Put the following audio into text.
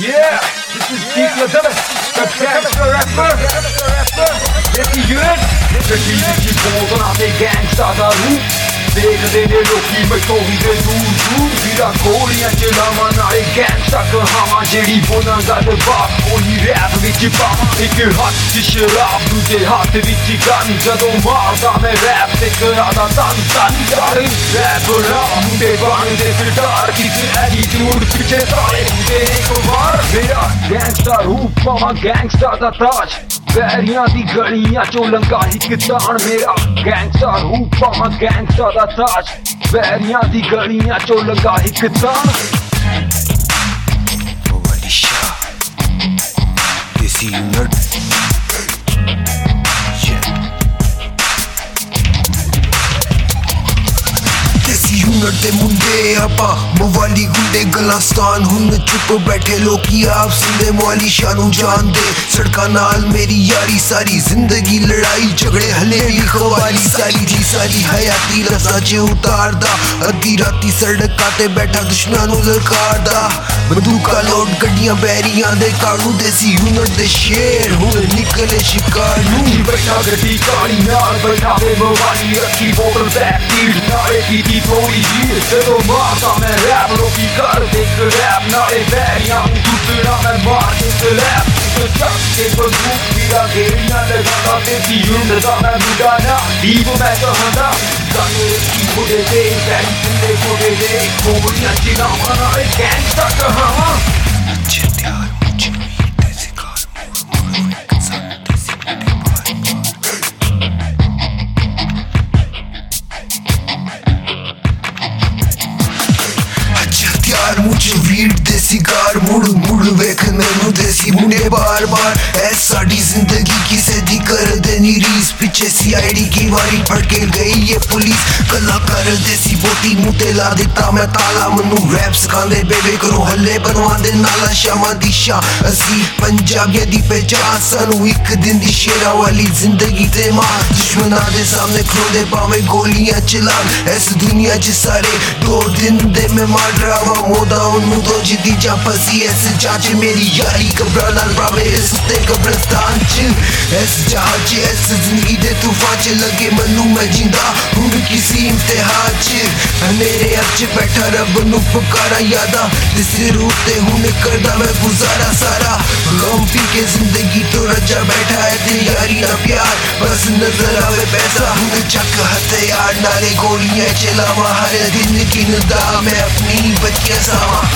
Yeah, this is Deep Yazar, the gangster rapper. Jesse Unit, strategic boldan adı gangsta da ruh. देखते ने लोकी मैं तो ही दे दूर दूर वीरा गोलियां चलावा नाले गैंगस्टा कहावा जेड़ी बोना गल बात कोई रैप विच पावा एक हाथ च शराब दूजे हाथ विच गन जदों मारदा मैं रैप ते करादा तन तन यारे रैप मुंडे बनदे सरदार किसे एटीट्यूड पिछे सारे मुंडे एक बार मेरा गैंगस्टा रूप पावा गैंगस्टा दा ताज बैरियां दी गलियां चो लंघा हिक तान मेरा गैंगस्टा रूप पावा गैंगस्टा दा ताज बैरियां दी गलियां चो लंघा हिक तान Alicia Desi Unit यूनिट दे मुंडे आपा मवाली गुंडे गलास्तान हुन चुप बैठे लोकी आप सुनदे मवाली शानू जान दे सड़का नाल मेरी यारी सारी जिंदगी लड़ाई झगड़े हले भी खवाली सारी जी सारी हयाती लफ्ज़ां च उतारदा अद्धी राती सड़कां ते बैठा दुश्मनां नू ललकारदा बंदूकां लोड गड्डियां बैरियां दे कालू देसी यूनिट दे शेर हुन निकले शिकार नू बैठा गड्डी काली नाल बैठा दे मवाली रखी बोतल बैक कीड़ नाले कीती थोड़ी हीर जदों मारदा मैं रैप लोकी कर देख रैप नाले बैरियां टुटना मैं मार के रैप चक के बंदूक वीरा गेड़ियां लगादा देसी यूनिट दा मैं मुंडा ना लीव मैं कहंदा गाने की मुंडे दे बैरी जिंदे मुंडे दे गोलियां चलावा नाले गैंगस्टा कहावा मुझे वीट देसी कार मुड़ मुड़ वेख मैनू देसी मुंडे बार बार ऐ साड़ी जिंदगी किसे दी कर देनी रीस पीछे सीआईडी की वारी फड़के गई ये पुलिस कलाकार देसी बोटी मुते ला दिता मैं ताला मनु रैप सिखांदे बेबे करो हल्ले बनवांदे नाला शामा दिशा असी पंजाबियां दी पहचान सानू एक दिन दी शेरा वाली जिंदगी ते मां दुश्मनां दे सामने खलोंदे पावें गोलियां चलान इस दुनिया च सारे दो दिन दे मैं मार ड्रावा मोदा उन्नू तो जिद्दी जा फसी ऐस जांच मेरी यारी कब्रा नाल ब्रावे इस ते कब्रस्तान च ऐस जहां च ऐस जिंदगी दे तूफान च लगे मनु मैं जिंदा हूं किसी इम्तिहान च मेरे अब च बैठा रब नू पुकारा यादा ते सिर उते हुन करदा मैं गुजारा सारा गम पी के जिंदगी तो रजा बैठा है ते यारी ना प्यार बस नजर आवे पैसा हुन चक हथियार नाले गोलियां चलावा हर दिन गिनदा मैं अपनी बच्चियां सावा